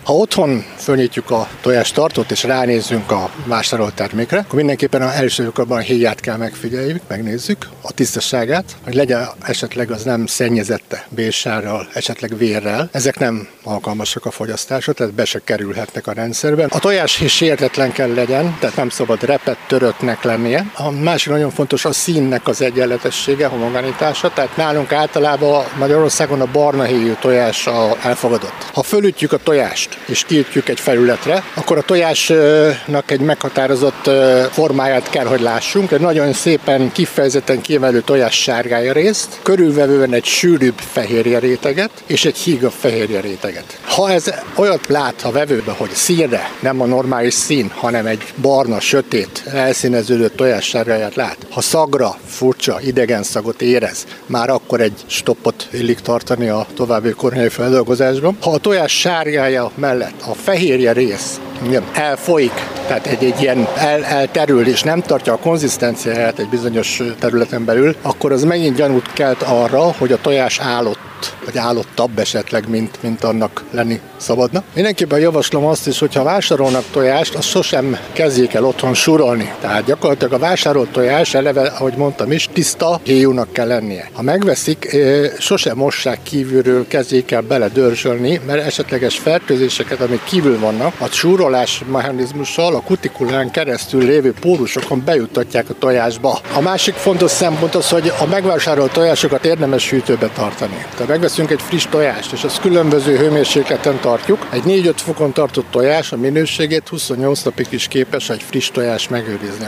Ha otthon fölnyitjuk a tojástartót és ránézzünk a vásárolt termékre, akkor mindenképpen az első körben a héját kell megfigyeljük, megnézzük a tisztaságát, hogy legyen esetleg az nem szennyezette bérsárral, esetleg vérrel. Ezek nem alkalmasak a fogyasztásra, tehát be se kerülhetnek a rendszerben. A tojás sértetlen kell legyen, tehát nem szabad repett, töröttnek lennie. A másik nagyon fontos a színnek az egyenletessége, homogenitása, tehát nálunk általában Magyarországon a barna héjú tojás elfogadott. Ha fölütjük a tojást és kiütjük egy felületre, akkor a tojásnak egy meghatározott formáját kell, hogy lássunk. Egy nagyon szépen kifejezetten kiemelő tojás sárgája részt, körülvevően egy sűrűbb fehérje réteget és egy hígabb fehérje réteget. Ha ez olyat lát a vevőbe, hogy színre, nem a normális szín, hanem egy barna, sötét, elszíneződő tojás sárgáját lát, ha szagra, furcsa, idegen szagot érez, már akkor egy stoppot illik tartani a további koronyai feldolgozásban. Ha a tojás sárgája mellett a fehérje rész elfolyik, tehát egy ilyen elterül és nem tartja a konzisztenciáját egy bizonyos területen belül, akkor az megint gyanút kelt arra, hogy a tojás állott, vagy állottabb esetleg, mint annak lenni szabadna. Mindenképpen javaslom azt is, hogyha vásárolnak tojást, azt sosem kezdjék el otthon súrolni. Tehát gyakorlatilag a vásárolt tojás eleve, ahogy mondtam is, tiszta héjúnak kell lennie. Ha megveszik, sosem mossák kívülről, kezdjék el beledörzsölni, mert esetleges fertőzéseket, amik kívül vannak, a súrolás mechanizmussal a kutikulán keresztül lévő pórusokon bejuttatják a tojásba. A másik fontos szempont az, hogy a megvásárolt tojásokat érdemes hűtőbe tartani. Tehát megveszünk egy friss tojást, és azt különböző hőmérsékleten tartjuk. Egy 4-5 fokon tartott tojás a minőségét 28 napig is képes egy friss tojás megőrizni.